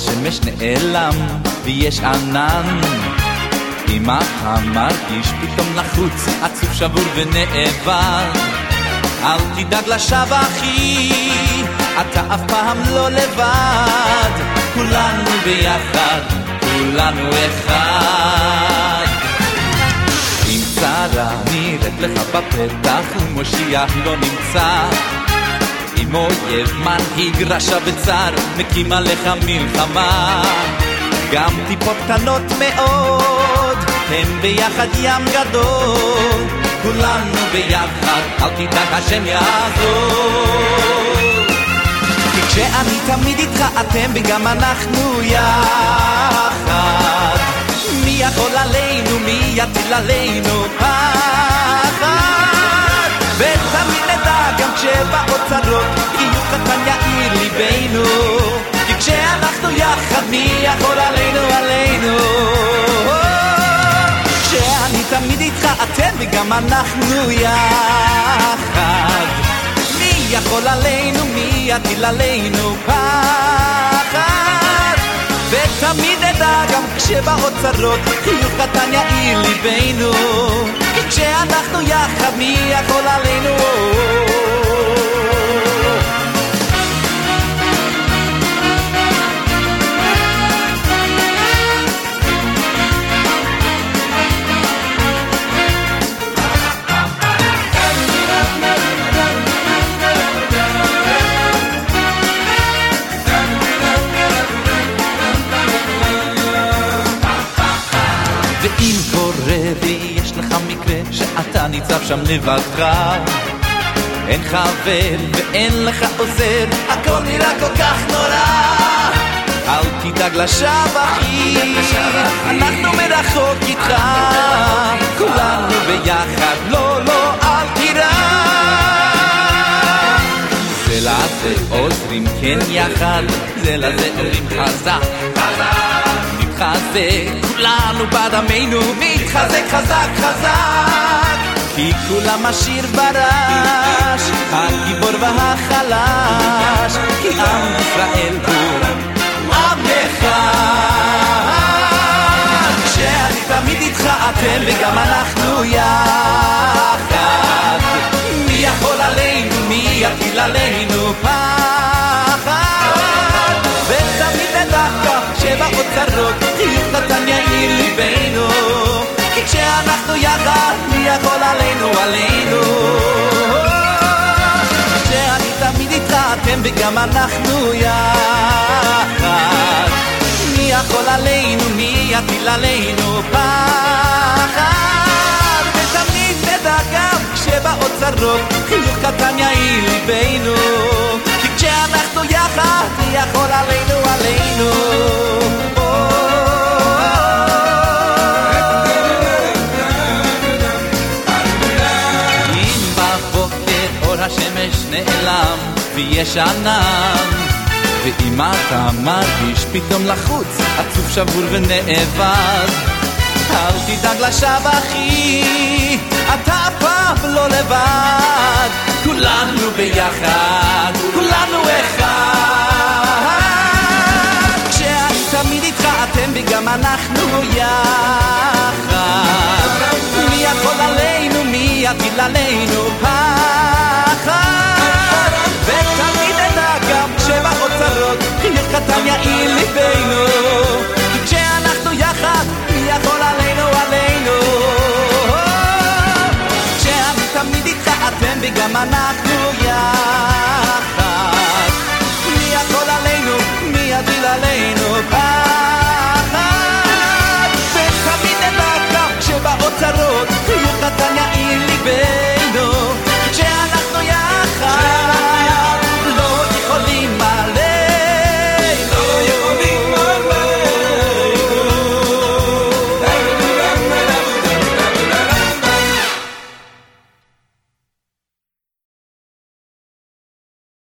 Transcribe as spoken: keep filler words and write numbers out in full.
השמש נעלם ויש ענן, אמא המרגיש פתאום לחוץ, עצוב שבור ונאבד. אל תדאג לשווא אחי, אתה אף פעם לא לבד, כולנו ביחד, כולנו אחד. אם צרה נראית לך בפתח ומושיע לא נמצא, אם אויב מנהיג רשע וצר מקים עליך מלחמה, גם טיפות קטנות מאוד הם ביחד ים גדול, כולנו ביחד, אל תדאג השם יעזור. כי כשאני תמיד איתך אתם וגם אנחנו יחד, מי יכול עלינו, מי יטיל עלינו פחד, ותמיד נדע גם כשבאות צרות, חיוך קטן יאיר ליבנו, כי כשאנחנו יחד מי יכול עלינו, עלינו. כשאני תמיד איתך אתם וגם אנחנו יחד, מי יכול עלינו, מי יטיל עלינו פחד, ותמיד נדע גם כשבאות צרות, חיוך קטן יאיר ליבנו, כי כשאנחנו יחד מי יכול עלינו. ואם קורה ויש לך מקרה שאתה ניצב שם לבדך, אין חבר ואין לך עוזר, הכל נראה כל כך נורא, אל תדאג לשווא אחי, אנחנו מרחוק איתך, כולנו ביחד, לא לא אל תירא. זה לזה עוזרים כן יחד, זה לזה אומרים חזק חזק, נתחזק כולנו בדמנו, נתחזק חזק חזק, כי כולם השיר ברש, הגיבור והחלש, כי עם ישראל הוא עם אחד. כשאני תמיד איתך אתם וגם אנחנו יחד, מי יכול עלינו, מי יטיל עלינו פחד, ותמיד נדע כשבאות צרות, חיוך קטן יאיר ליבנו, כי כשאנחנו יחד מי יכול עלינו, עלינו. כשאני תמיד איתך אתם וגם אנחנו יחד, מי יכול עלינו, מי יטיל עלינו פחד, ותמיד נדע גם כשבאות צרות, חיוך קטן יאיר ליבנו, כי כשאנחנו יחד מי יכול עלינו, עלינו. השמש נעלם ויש ענן, ואם אתה מרגיש פתאום לחוץ, עצוב שבור ונאבד, אל תדאג לשווא אחי, אתה פעם לא לבד, כולנו ביחד, כולנו אחד. כשאני תמיד איתך אתם וגם אנחנו יחד, מי יכול עלינו, מי יטיל עלינו פחד, ותמיד נדע גם כשבאות צרות, חיוך קטן יאיר ליבנו, כי כשאנחנו יחד מי יכול עלינו, עלינו. כשאני תמיד איתך אתם וגם אנחנו יחד, מי יכול עלינו, מי יטיל עלינו